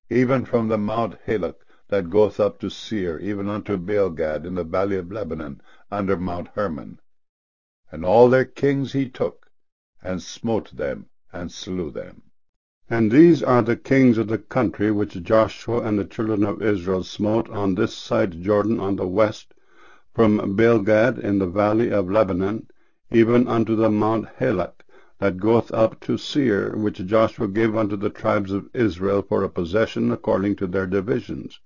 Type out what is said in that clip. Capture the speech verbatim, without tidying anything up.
even from the Mount Halak that goeth up to Seir, even unto Baalgad in the valley of Lebanon, under Mount Hermon. And all their kings he took, and smote them, and slew them. And these are the kings of the country which Joshua and the children of Israel smote on this side Jordan on the west, from Baalgad in the valley of Lebanon, even unto the Mount Halak, that goeth up to Seir, which Joshua gave unto the tribes of Israel for a possession according to their divisions.